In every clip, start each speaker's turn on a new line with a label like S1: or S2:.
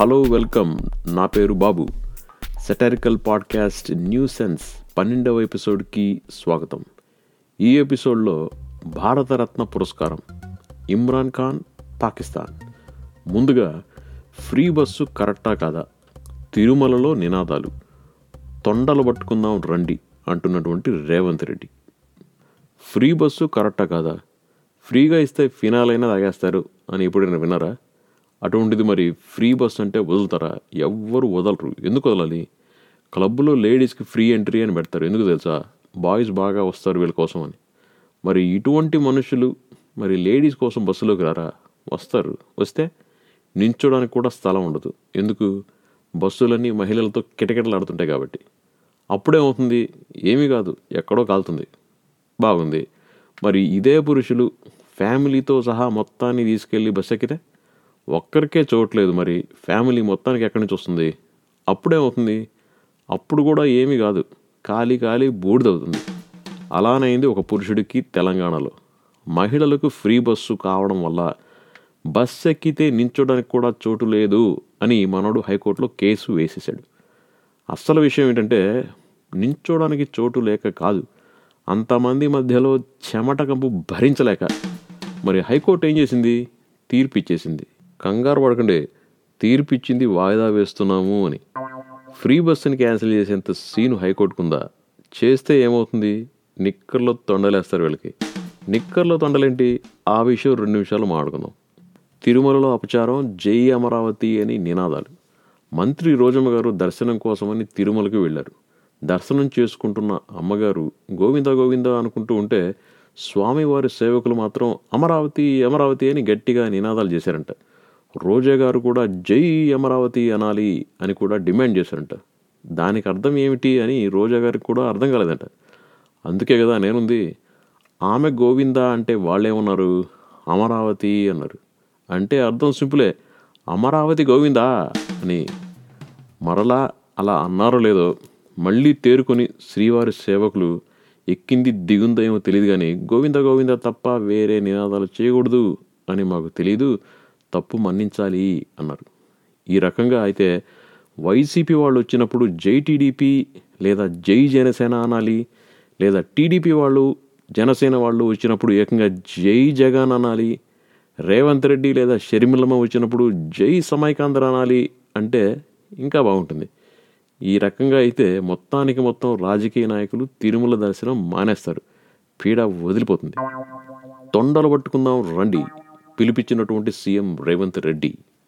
S1: Hello, welcome. నా పేరు Babu. Satirical podcast nuisance 12వ ఎపిసోడ్కి స్వాగతం. ఈ ఎపిసోడ్లో భారతరత్న పురస్కారం, ఇమ్రాన్ ఖాన్, పాకిస్తాన్. ముందుగా ఫ్రీ బస్సు కరెక్టా కాదా, తిరుమలలో నినాదాలు, తొండలు పట్టుకుందాం రండి అంటున్నటువంటి రేవంత్ రెడ్డి. ఫ్రీ బస్సు కరెక్టా కాదా, ఫ్రీగా ఇస్తే ఫినాలైనా తాగేస్తారు అని ఎప్పుడైనా విన్నారా? అటువంటిది మరి ఫ్రీ బస్ అంటే వదులుతారా? ఎవ్వరు వదలరు. ఎందుకు వదలాలి? క్లబ్లో లేడీస్కి ఫ్రీ ఎంట్రీ అని పెడతారు. ఎందుకు తెలుసా? బాయ్స్ బాగా వస్తారు వీళ్ళ కోసం అని. మరి ఇటువంటి మనుషులు మరి లేడీస్ కోసం బస్సులోకి రారా? వస్తారు. వస్తే నించోడానికి కూడా స్థలం ఉండదు. ఎందుకు? బస్సులన్నీ మహిళలతో కిటకిటలాడుతుంటాయి కాబట్టి. అప్పుడేమవుతుంది? ఏమీ కాదు, ఎక్కడో కాలుతుంది. బాగుంది. మరి ఇదే పురుషులు ఫ్యామిలీతో సహా మొత్తాన్ని తీసుకెళ్ళి బస్సు ఎక్కితే ఒక్కరికే చోట్లేదు, మరి ఫ్యామిలీ మొత్తానికి ఎక్కడి నుంచి వస్తుంది? అప్పుడేమవుతుంది? అప్పుడు కూడా ఏమీ కాదు, ఖాళీ బూడిదవుతుంది. అలానైంది ఒక పురుషుడికి తెలంగాణలో. మహిళలకు ఫ్రీ బస్సు కావడం వల్ల బస్సు ఎక్కితే నించోడానికి కూడా చోటు లేదు అని మనోడు హైకోర్టులో కేసు వేసేశాడు. అసలు విషయం ఏంటంటే, నించోడానికి చోటు లేక కాదు, అంతమంది మధ్యలో చెమట కంపు భరించలేక. మరి హైకోర్టు ఏం చేసింది? తీర్పు ఇచ్చేసింది. కంగారు పడకండి, తీర్పు ఇచ్చింది వాయిదా వేస్తున్నాము అని. ఫ్రీ బస్సుని క్యాన్సిల్ చేసేంత సీను హైకోర్టుకుందా? చేస్తే ఏమవుతుంది? నిక్కర్లో తొండలేస్తారు వీళ్ళకి. నిక్కర్లో తొండలేంటి? ఆ విషయం 2 నిమిషాలు మాట్లాడుకుందాం. తిరుమలలో అపచారం, జై అమరావతి అని నినాదాలు. మంత్రి రోజమ్మ గారు దర్శనం కోసమని తిరుమలకి వెళ్ళారు. దర్శనం చేసుకుంటున్న అమ్మగారు గోవింద గోవింద అనుకుంటూ ఉంటే, స్వామివారి సేవకులు మాత్రం అమరావతి అమరావతి అని గట్టిగా నినాదాలు చేశారంట. రోజా గారు కూడా జై అమరావతి అనాలి అని కూడా డిమాండ్ చేశారంట. దానికి అర్థం ఏమిటి అని రోజా గారికి కూడా అర్థం కాలేదంట. అందుకే కదా నేనుంది. ఆమె గోవింద అంటే వాళ్ళేమన్నారు? అమరావతి అన్నారు. అంటే అర్థం సింపులే, అమరావతి గోవిందా అని. మరలా అలా అన్నారో లేదో మళ్ళీ తేరుకొని శ్రీవారి సేవకులు ఎక్కింది దిగుందో ఏమో తెలియదు కానీ గోవింద గోవింద తప్ప వేరే నినాదాలు చేయకూడదు అని మాకు తెలీదు, తప్పు మన్నించాలి అన్నారు. ఈ రకంగా అయితే వైసీపీ వాళ్ళు వచ్చినప్పుడు జై టీడీపీ లేదా జై జనసేన అనాలి, లేదా టీడీపీ వాళ్ళు జనసేన వాళ్ళు వచ్చినప్పుడు ఏకంగా జై జగన్ అనాలి, రేవంత్ రెడ్డి లేదా షర్మిలమ్మ వచ్చినప్పుడు జై సమైకాంధ్ర అనాలి అంటే ఇంకా బాగుంటుంది. ఈ రకంగా అయితే మొత్తం రాజకీయ నాయకులు తిరుమల దర్శనం మానేస్తారు. పీడ వదిలిపోతుంది. తొండలు పట్టుకుందాం రండి పిలిపించినటువంటి సీఎం రేవంత్ రెడ్డి.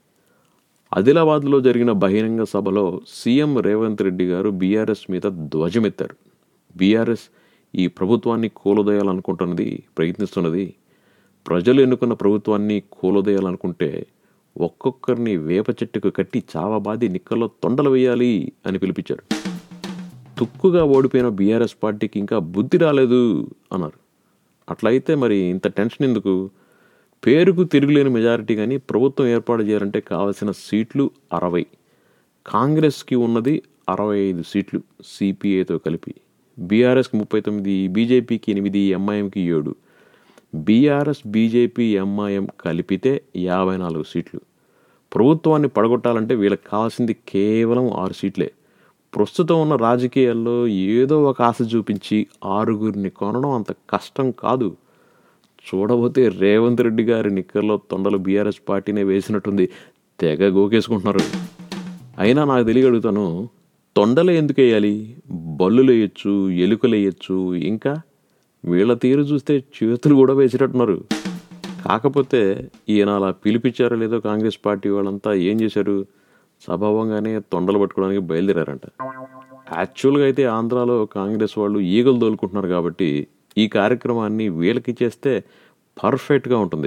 S1: ఆదిలాబాద్లో జరిగిన బహిరంగ సభలో సీఎం రేవంత్ రెడ్డి గారు బీఆర్ఎస్ మీద ధ్వజమెత్తారు. బీఆర్ఎస్ ఈ ప్రభుత్వాన్ని కూలదోయాలనుకుంటున్నది, ప్రయత్నిస్తున్నది. ప్రజలు ఎన్నుకున్న ప్రభుత్వాన్ని కూలదోయాలనుకుంటే ఒక్కొక్కరిని వేప చెట్టుకు కట్టి చావబాది నిక్కల్లో తొండలు వేయాలి అని పిలిపించారు. తుక్కుగా ఓడిపోయిన బీఆర్ఎస్ పార్టీకి ఇంకా బుద్ధి రాలేదు అన్నారు. అట్లయితే మరి ఇంత టెన్షన్ ఎందుకు? పేరుకు తిరుగులేని మెజారిటీ, కానీ ప్రభుత్వం ఏర్పాటు చేయాలంటే కావాల్సిన సీట్లు 60. కాంగ్రెస్కి ఉన్నది 65 సీట్లు సిపిఐతో కలిపి. బీఆర్ఎస్కి 39, బీజేపీకి 8, ఎంఐఎంకి 7. బీఆర్ఎస్ బీజేపీ ఎంఐఎం కలిపితే 54 సీట్లు. ప్రభుత్వాన్ని పడగొట్టాలంటే వీళ్ళకి కావాల్సింది కేవలం 6 సీట్లే. ప్రస్తుతం ఉన్న రాజకీయాల్లో ఏదో ఒక ఆశ చూపించి 6గురిని కొనడం అంత కష్టం కాదు. చూడబోతే రేవంత్ రెడ్డి గారి నిక్కర్లో తొండలు బీఆర్ఎస్ పార్టీనే వేసినట్టుంది. తెగ గోకేసుకుంటున్నారు. అయినా నాకు తెలియగలుగుతాను, తొండలే ఎందుకు వేయాలి? బల్లులు వేయచ్చు, ఎలుకలు వేయచ్చు, ఇంకా వీళ్ళ తీరు చూస్తే చేతులు కూడా వేసేటట్టున్నారు. కాకపోతే ఈయన అలా పిలిపించారో లేదో కాంగ్రెస్ పార్టీ వాళ్ళంతా ఏం చేశారు? స్వభావంగానే తొండలు పట్టుకోవడానికి బయలుదేరారంట. యాక్చువల్గా అయితే ఆంధ్రాలో కాంగ్రెస్ వాళ్ళు ఈగలు తోలుకుంటున్నారు కాబట్టి ఈ కార్యక్రమాన్ని వీళ్ళకి చేస్తే పర్ఫెక్ట్గా ఉంటుంది.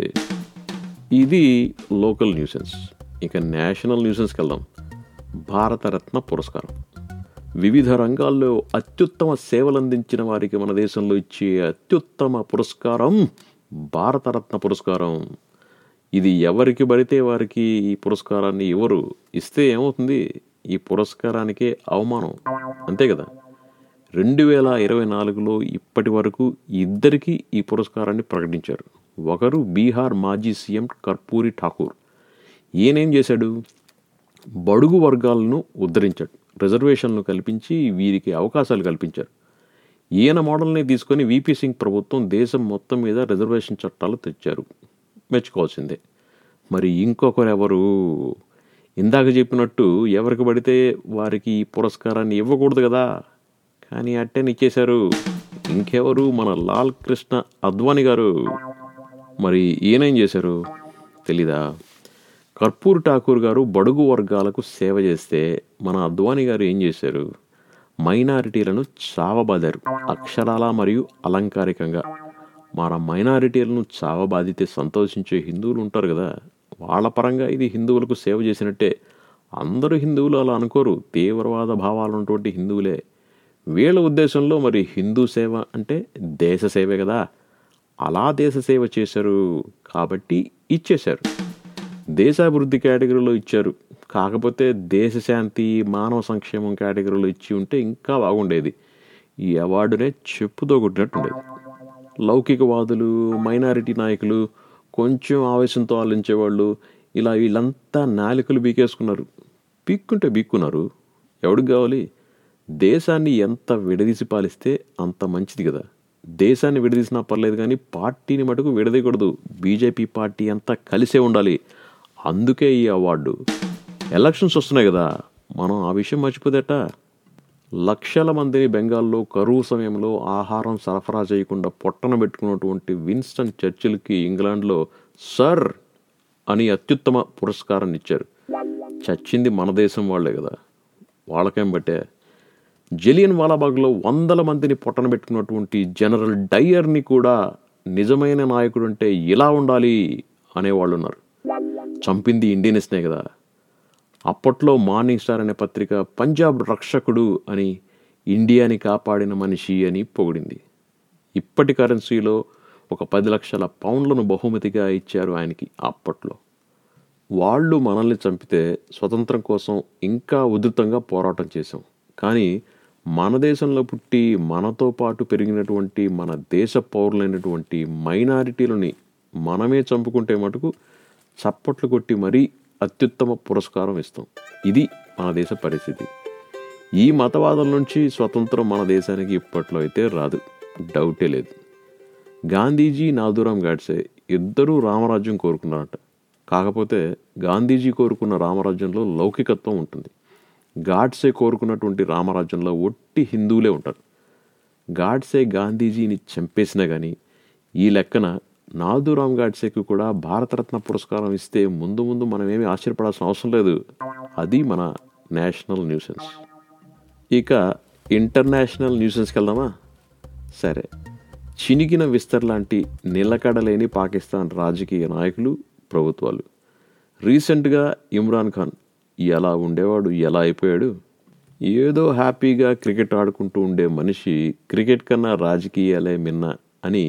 S1: ఇది లోకల్ న్యూసెన్స్. ఇక నేషనల్ న్యూసెన్స్కి వెళ్దాం. భారతరత్న పురస్కారం. వివిధ రంగాల్లో అత్యుత్తమ సేవలు అందించిన వారికి మన దేశంలో ఇచ్చే అత్యుత్తమ పురస్కారం భారతరత్న పురస్కారం. ఇది ఎవరికి పడితే వారికి ఈ పురస్కారాన్ని ఎవరు ఇస్తే ఏమవుతుంది? ఈ పురస్కారానికే అవమానం, అంతే కదా. 2024లో ఇప్పటి వరకు 2 ఈ పురస్కారాన్ని ప్రకటించారు. ఒకరు బీహార్ మాజీ సీఎం కర్పూరి ఠాకూర్. ఈయనేం చేశాడు? బడుగు వర్గాలను ఉద్ధరించాడు. రిజర్వేషన్లు కల్పించి వీరికి అవకాశాలు కల్పించారు. ఈయన మోడల్ని తీసుకొని విపి సింగ్ ప్రభుత్వం దేశం మొత్తం మీద రిజర్వేషన్ చట్టాలు తెచ్చారు. మెచ్చుకోవాల్సిందే. మరి ఇంకొకరు ఎవరు? ఇందాక చెప్పినట్టు ఎవరికి పడితే వారికి ఈ పురస్కారాన్ని ఇవ్వకూడదు కదా, కానీ అట్టని ఇచ్చేశారు. ఇంకెవరు? మన లాల్ కృష్ణ అద్వానీ గారు. మరి ఈయనేం చేశారు తెలీదా? కర్పూర్ ఠాకూర్ గారు బడుగు వర్గాలకు సేవ చేస్తే మన అద్వానీ గారు ఏం చేశారు? మైనారిటీలను చావబాదారు, అక్షరాల మరియు అలంకారికంగా. మన మైనారిటీలను చావబాదితే సంతోషించే హిందువులు ఉంటారు కదా, వాళ్ళ పరంగా ఇది హిందువులకు సేవ చేసినట్టే. అందరూ హిందువులు అలా అనుకోరు, తీవ్రవాద భావాలున్నటువంటి హిందువులే. వీళ్ళ ఉద్దేశంలో మరి హిందూ సేవ అంటే దేశ సేవే కదా, అలా దేశ సేవ చేశారు కాబట్టి ఇచ్చేశారు. దేశాభివృద్ధి కేటగిరీలో ఇచ్చారు. కాకపోతే దేశశాంతి, మానవ సంక్షేమం కేటగిరీలో ఇచ్చి ఉంటే ఇంకా బాగుండేది. ఈ అవార్డునే చెప్పుతో కొట్టినట్టు ఉండేది. లౌకికవాదులు, మైనారిటీ నాయకులు, కొంచెం ఆవేశంతో ఆలోచించేవాళ్ళు, ఇలా వీళ్ళంతా నాలికలు బీకేసుకున్నారు. పీక్కుంటే బీక్కున్నారు. ఎవడికి కావాలి? దేశాన్ని ఎంత విడదీసి పాలిస్తే అంత మంచిది కదా. దేశాన్ని విడదీసినా పర్లేదు, కానీ పార్టీని మటుకు విడదీయకూడదు. బీజేపీ పార్టీ అంతా కలిసే ఉండాలి. అందుకే ఈ అవార్డు. ఎలక్షన్స్ వస్తున్నాయి కదా, మనం ఆ విషయం మర్చిపోదేట. లక్షల మందిని బెంగాల్లో కరువు సమయంలో ఆహారం సరఫరా చేయకుండా పొట్టన పెట్టుకున్నటువంటి విన్స్టన్ చర్చిల్కి ఇంగ్లాండ్లో సర్ అని అత్యుత్తమ పురస్కారాన్ని ఇచ్చారు. చచ్చింది మన దేశం వాళ్లే కదా, వాళ్ళకేం బట్టే. జలియన్ వాలాబాగ్లో 100 మందిని పొట్టన పెట్టుకున్నటువంటి జనరల్ డయ్యర్ని కూడా నిజమైన నాయకుడు అంటే ఇలా ఉండాలి అనేవాళ్ళు ఉన్నారు. చంపింది ఇండియన్స్నే కదా. అప్పట్లో మార్నింగ్ స్టార్ అనే పత్రిక పంజాబ్ రక్షకుడు అని, ఇండియాని కాపాడిన మనిషి అని పొగిడింది. ఇప్పటి కరెన్సీలో ఒక 10 లక్షల పౌండ్లను బహుమతిగా ఇచ్చారు ఆయనకి అప్పట్లో. వాళ్ళు మనల్ని చంపితే స్వతంత్రం కోసం ఇంకా ఉధృతంగా పోరాటం చేశాం. కానీ మన దేశంలో పుట్టి మనతో పాటు పెరిగినటువంటి మన దేశ పౌరులైనటువంటి మైనారిటీలని మనమే చంపుకుంటే మటుకు చప్పట్లు కొట్టి మరీ అత్యుత్తమ పురస్కారం ఇస్తాం. ఇది మన దేశ పరిస్థితి. ఈ మతవాదం నుంచి స్వతంత్రం మన దేశానికి ఇప్పట్లో అయితే రాదు, డౌటే లేదు. గాంధీజీ, నాథూరాం గాడ్సే ఇద్దరూ రామరాజ్యం కోరుకున్నారట. కాకపోతే గాంధీజీ కోరుకున్న రామరాజ్యంలో లౌకికత్వం ఉంటుంది. గాడ్సే కోరుకున్నటువంటి రామరాజ్యంలో ఒట్టి హిందువులే ఉంటారు. గాడ్సే గాంధీజీని చంపేసినా కానీ ఈ లెక్కన నాథూరాం గాడ్సేకి కూడా భారతరత్న పురస్కారం ఇస్తే ముందు ముందు మనమేమి ఆశ్చర్యపడాల్సిన అవసరం లేదు. అది మన నేషనల్ న్యూసెన్స్. ఇక ఇంటర్నేషనల్ న్యూసెన్స్కి వెళ్దామా? సరే, చినిగిన విస్తర్ లాంటి నిలకడలేని పాకిస్తాన్ రాజకీయ నాయకులు, ప్రభుత్వాలు. రీసెంట్గా ఇమ్రాన్ ఖాన్ ఎలా ఉండేవాడు, ఎలా అయిపోయాడు? ఏదో హ్యాపీగా క్రికెట్ ఆడుకుంటూ ఉండే మనిషి క్రికెట్ కన్నా రాజకీయాలే మిన్న అని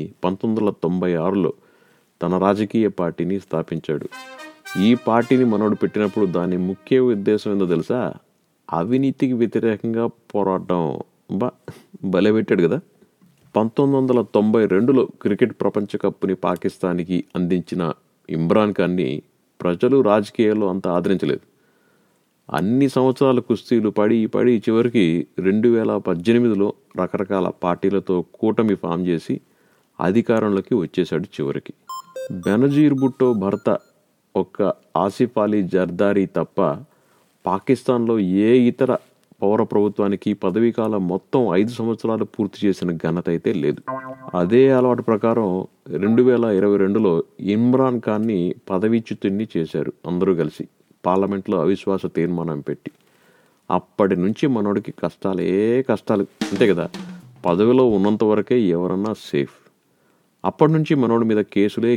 S1: 1996లో తన రాజకీయ పార్టీని స్థాపించాడు. ఈ పార్టీని మనోడు పెట్టినప్పుడు దాని ముఖ్య ఉద్దేశం ఏందో తెలుసా? అవినీతికి వ్యతిరేకంగా పోరాటం. భలే పెట్టాడు కదా. 1992లో క్రికెట్ ప్రపంచ కప్ని పాకిస్తాన్కి అందించిన ఇమ్రాన్ ఖాన్ని ప్రజలు రాజకీయాల్లో అంత ఆదరించలేదు. అన్ని సంవత్సరాల కుస్తీలు పడి చివరికి 2018లో రకరకాల పార్టీలతో కూటమి ఫామ్ చేసి అధికారంలోకి వచ్చేశాడు. చివరికి బెనజీర్ భుట్టో భర్త ఒక్క ఆసిఫ్ అలీ జర్దారీ తప్ప పాకిస్తాన్లో ఏ ఇతర పౌర ప్రభుత్వానికి పదవీకాలం మొత్తం 5 సంవత్సరాలు పూర్తి చేసిన ఘనత అయితే లేదు. అదే అలవాటు ప్రకారం 2022లో ఇమ్రాన్ ఖాన్ని పదవీచ్యుతుణ్ణి చేశారు అందరూ కలిసి, పార్లమెంట్లో అవిశ్వాస తీర్మానం పెట్టి. అప్పటి నుంచి మనోడికి కష్టాలు అంతే కదా. పదవిలో ఉన్నంత వరకే ఎవరన్నా సేఫ్. అప్పటి నుంచి మనోడి మీద కేసులు.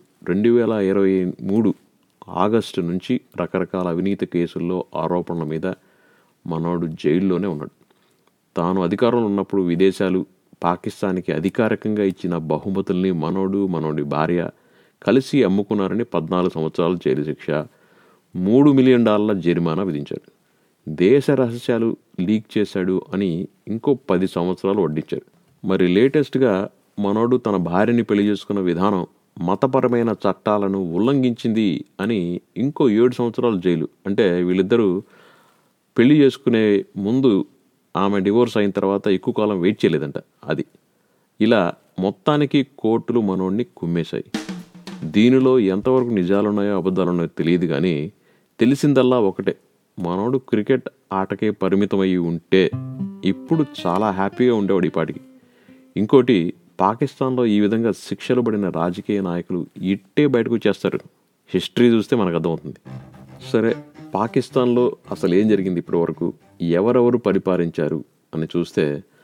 S1: 2023 ఆగస్టు నుంచి రకరకాల అవినీతి కేసుల్లో ఆరోపణల మీద మనోడు జైల్లోనే ఉన్నాడు. తాను అధికారంలో ఉన్నప్పుడు విదేశాలు పాకిస్తాన్కి అధికారికంగా ఇచ్చిన బహుమతుల్ని మనోడి భార్య కలిసి అమ్ముకున్నారని 14 సంవత్సరాల జైలు శిక్ష, $3 మిలియన్ జరిమానా విధించారు. దేశ రహస్యాలు లీక్ చేశాడు అని ఇంకో 10 సంవత్సరాలు వడ్డించారు. మరి లేటెస్ట్గా మనోడు తన భార్యని పెళ్లి చేసుకున్న విధానం మతపరమైన చట్టాలను ఉల్లంఘించింది అని ఇంకో 7 సంవత్సరాలు జైలు. అంటే వీళ్ళిద్దరూ పెళ్లి చేసుకునే ముందు ఆమె డివోర్స్ అయిన తర్వాత ఎక్కువ కాలం వెయిట్ చేయలేదంట. అది ఇలా మొత్తానికి కోర్టులు మనోడిని కుమ్మేశాయి. దీనిలో ఎంతవరకు నిజాలున్నాయో అబద్ధాలున్నాయో తెలియదు, కానీ తెలిసిందల్లా ఒకటే, మనోడు క్రికెట్ ఆటకే పరిమితమయ్యి ఉంటే ఇప్పుడు చాలా హ్యాపీగా ఉండేవాడు ఈ పాటికి. ఇంకోటి, పాకిస్తాన్లో ఈ విధంగా శిక్షలు పడిన రాజకీయ నాయకులు ఇట్టే బయటకు వచ్చేస్తారు. హిస్టరీ చూస్తే మనకు అర్థమవుతుంది. సరే, పాకిస్తాన్లో అసలు ఏం జరిగింది ఇప్పటి వరకు, ఎవరెవరు పరిపాలించారు అని చూస్తే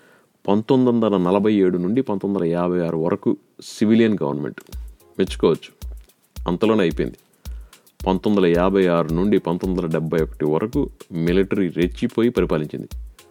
S1: 1947 నుండి 1956 వరకు సివిలియన్ గవర్నమెంట్. మెచ్చుకోవచ్చు, అంతలోనే అయిపోయింది. 1956 నుండి 1971 వరకు మిలిటరీ రెచ్చిపోయి పరిపాలించింది.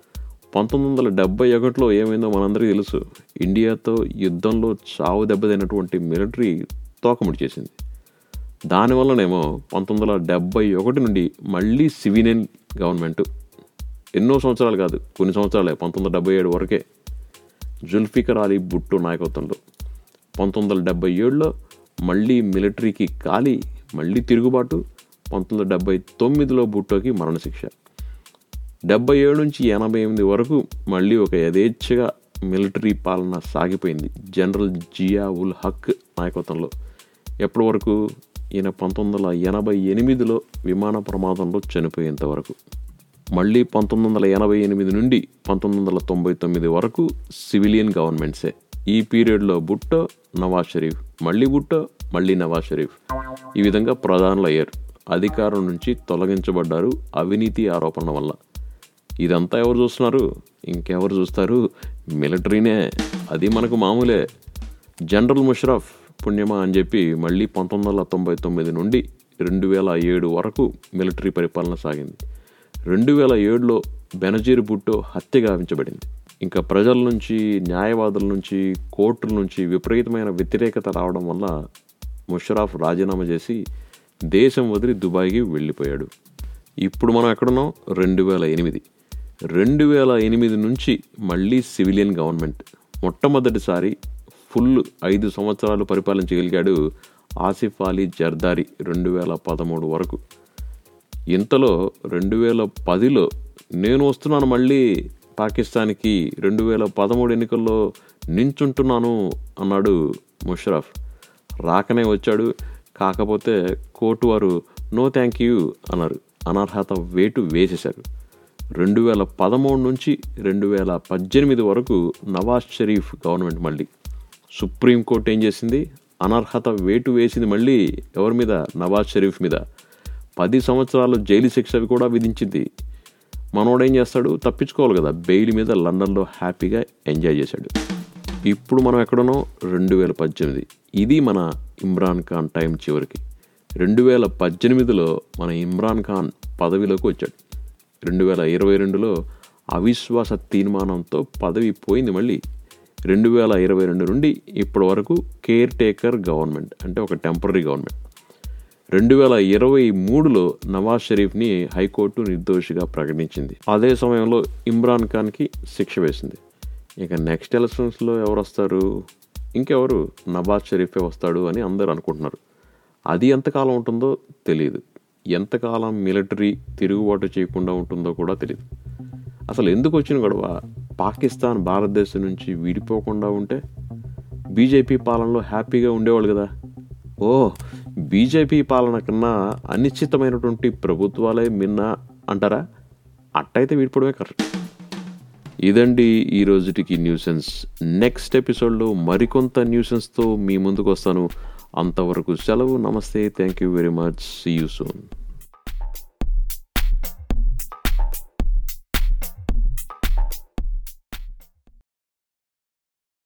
S1: 1971లో ఏమైందో మనందరికీ తెలుసు. ఇండియాతో యుద్ధంలో చావు దెబ్బతినటువంటి మిలిటరీ తోకముడి చేసింది. దానివల్లనేమో 1971 నుండి మళ్ళీ సివిలియన్ గవర్నమెంట్. ఎన్నో సంవత్సరాలు కాదు, కొన్ని సంవత్సరాలే, 1977 వరకే జుల్ఫికర్ అలీ భుట్టో నాయకత్వంలో. 1977లో మళ్ళీ మిలిటరీకి ఖాళీ, మళ్ళీ తిరుగుబాటు. 1979లో భుట్టోకి మరణశిక్ష. 77 నుంచి 88 వరకు మళ్ళీ ఒక యథేచ్ఛగా మిలిటరీ పాలన సాగిపోయింది జనరల్ జియా ఉల్ హక్ నాయకత్వంలో. ఎప్పటి వరకు? ఈయన 1988లో విమాన ప్రమాదంలో చనిపోయేంత వరకు. మళ్ళీ 1988 నుండి 1999 వరకు సివిలియన్ గవర్నమెంట్సే. ఈ పీరియడ్లో భుట్టో, నవాజ్ షరీఫ్, మళ్ళీ భుట్టో, మళ్ళీ నవాజ్ షరీఫ్ ఈ విధంగా ప్రధానులు అయ్యారు. అధికారం నుంచి తొలగించబడ్డారు అవినీతి ఆరోపణల వల్ల. ఇదంతా ఎవరు చూస్తున్నారు? ఇంకెవరు చూస్తారు? మిలిటరీనే. అది మనకు మామూలే. జనరల్ ముషరఫ్ పుణ్యమా అని చెప్పి మళ్ళీ 1999 నుండి 2007 వరకు మిలిటరీ పరిపాలన సాగింది. 2007లో బెనజీర్ భుట్టో హత్య గావించబడింది. ఇంకా ప్రజల నుంచి, న్యాయవాదుల నుంచి, కోర్టుల నుంచి విపరీతమైన వ్యతిరేకత రావడం వల్ల ముషరఫ్ రాజీనామా చేసి దేశం వదిలి దుబాయ్కి వెళ్ళిపోయాడు. ఇప్పుడు మనం ఎక్కడున్నాం? 2008 నుంచి మళ్ళీ సివిలియన్ గవర్నమెంట్. మొట్టమొదటిసారి ఫుల్ 5 సంవత్సరాలు పరిపాలించగలిగాడు ఆసిఫ్ అలీ జర్దారీ 2013 వరకు. ఇంతలో 2010లో నేను వస్తున్నాను మళ్ళీ పాకిస్తాన్కి, 2013 ఎన్నికల్లో నించుంటున్నాను అన్నాడు ముషరఫ్. రాకనే వచ్చాడు. కాకపోతే కోర్టు వారు నో థ్యాంక్ యూ అన్నారు. అనర్హత వేటు వేసేశారు. 2013 నుంచి 2018 వరకు నవాజ్ షరీఫ్ గవర్నమెంట్. మళ్ళీ సుప్రీంకోర్టు ఏం చేసింది? అనర్హత వేటు వేసింది. మళ్ళీ ఎవరి మీద? నవాజ్ షరీఫ్ మీద. 10 సంవత్సరాలు జైలు శిక్ష కూడా విధించింది. మనోడేం చేస్తాడు? తప్పించుకోవాలి కదా, బెయిల్ మీద లండన్లో హ్యాపీగా ఎంజాయ్ చేశాడు. ఇప్పుడు మనం ఎక్కడున్నాం? 2018. ఇది మన ఇమ్రాన్ ఖాన్ టైం చివరికి. 2018లో మన ఇమ్రాన్ ఖాన్ పదవిలోకి వచ్చాడు. 2022లో అవిశ్వాస తీర్మానంతో పదవి పోయింది. మళ్ళీ 2022 నుండి ఇప్పటి వరకు కేర్ టేకర్ గవర్నమెంట్, అంటే ఒక టెంపరీ గవర్నమెంట్. 2023లో నవాజ్ షరీఫ్ని హైకోర్టు నిర్దోషిగా ప్రకటించింది. అదే సమయంలో ఇమ్రాన్ ఖాన్కి శిక్ష వేసింది. ఇక నెక్స్ట్ ఎలక్షన్స్లో ఎవరు వస్తారు? ఇంకెవరు? నవాజ్ షరీఫే వస్తాడు అని అందరూ అనుకుంటున్నారు. అది ఎంతకాలం ఉంటుందో తెలియదు. ఎంతకాలం మిలిటరీ తిరుగుబాటు చేయకుండా ఉంటుందో కూడా తెలియదు. అసలు ఎందుకు వచ్చిన గొడవ? పాకిస్తాన్ భారతదేశం నుంచి విడిపోకుండా ఉంటే బీజేపీ పాలనలో హ్యాపీగా ఉండేవాళ్ళు కదా. బీజేపీ పాలన కన్నా అనిశ్చితమైనటువంటి ప్రభుత్వాలే మిన్నా అంటారా? అట్టయితే విడిపోవడమే కరెక్ట్. ఇదండి ఈ రోజుటికి న్యూసెన్స్. నెక్స్ట్ ఎపిసోడ్లో మరికొంత న్యూసెన్స్తో మీ ముందుకు వస్తాను. అంతవరకు సెలవు. నమస్తే. Thank you very much. See you soon.